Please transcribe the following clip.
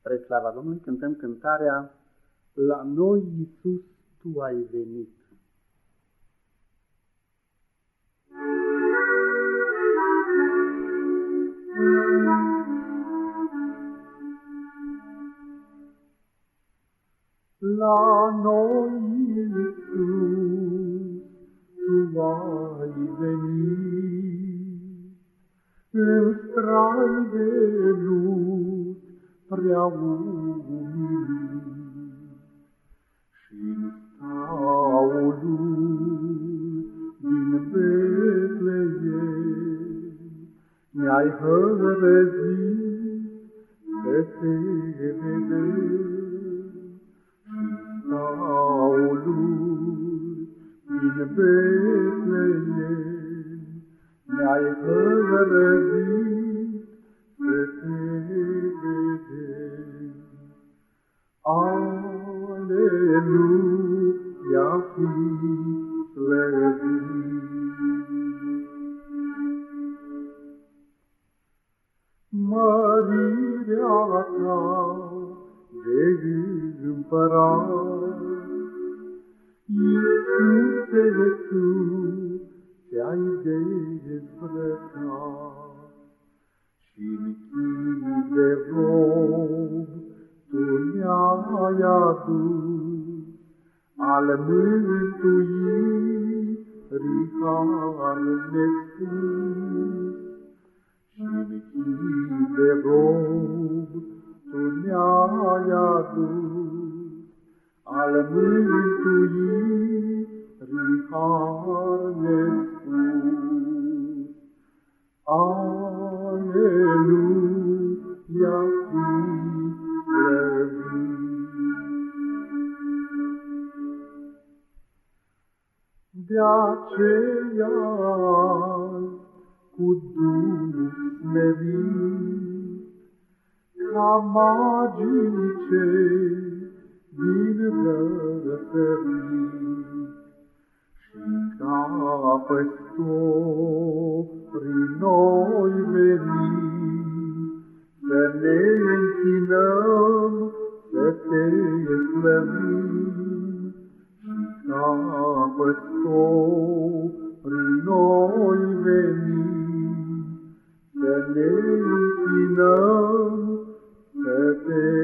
Spre slava Domnului cântăm cântarea La noi, Iisus, Tu ai venit. La noi, Iisus, Tu ai venit, în strai de lut prea umilit, și-n staul din Betleem ne-ai hărăzit să te vedem. Staul din Betleem ne-ai hărăzit să te vedem. Aleluia, fi slăvit! Mărirea Ta de împărat, Iisuse, Tu te-ai dezbrăcat, și-n chip de rob Tu ne-ai adus, al mântuirii har nespus. Și-n chip de rob Tu ne-ai adus, al mântuirii har nespus. Aleluia, fi slăvit! De aceea, cu Duh smerit, ca magii cei din răsărit, și ca păstorii noi venim, să ne închinăm, să te slăvim. Și ca păstorii noi venim, să ne închinăm, să te